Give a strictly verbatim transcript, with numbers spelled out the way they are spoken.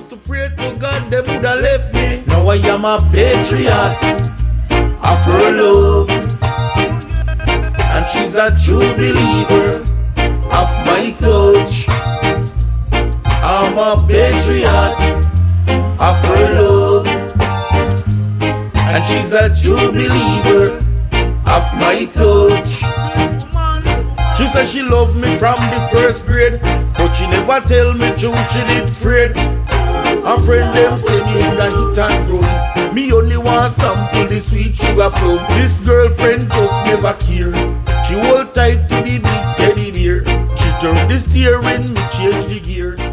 used to pray to God, they would have left me. Now I am a patriot of her love, and she's a true believer of my touch. I'm a patriot of her love, and she's a true believer of my touch. She said she loved me from the first grade, but she never tell me true, she did afraid. Her friend them say me in the hit and run. Me only want sample the sweet sugar plum. This girlfriend just never care. She hold tight to the big teddy bear. She turned the steering, me change the gear.